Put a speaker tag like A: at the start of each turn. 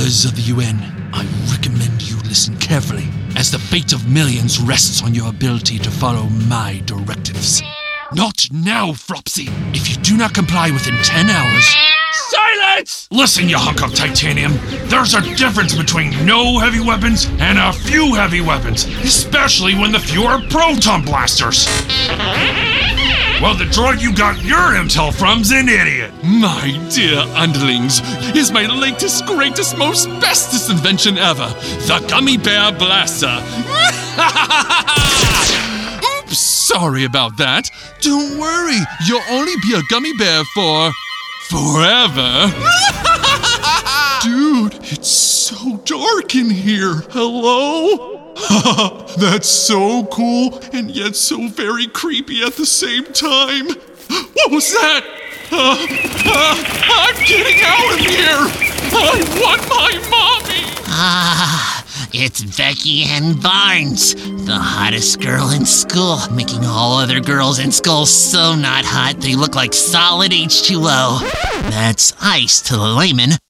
A: Members of the UN, I recommend you listen carefully, as the fate of millions rests on your ability to follow my directives. Not now, Flopsy! If you do not comply within 10 hours... Silence! Listen, you hunk of titanium. There's a difference between no heavy weapons and a few heavy weapons, especially when the few are proton blasters. Well, the droid you got your intel from's an idiot.
B: My dear underlings, here's my latest, greatest, most bestest invention ever, the Gummy Bear Blaster. Oops, sorry about that. Don't worry, you'll only be a gummy bear for... forever. Dude, it's so dark in here. Hello? That's so cool and yet so very creepy at the same time. What was that? I'm getting out of here. I want my mommy.
C: It's Becky Ann Barnes, the hottest girl in school, making all other girls in school so not hot they look like solid H2O. That's ice to the layman.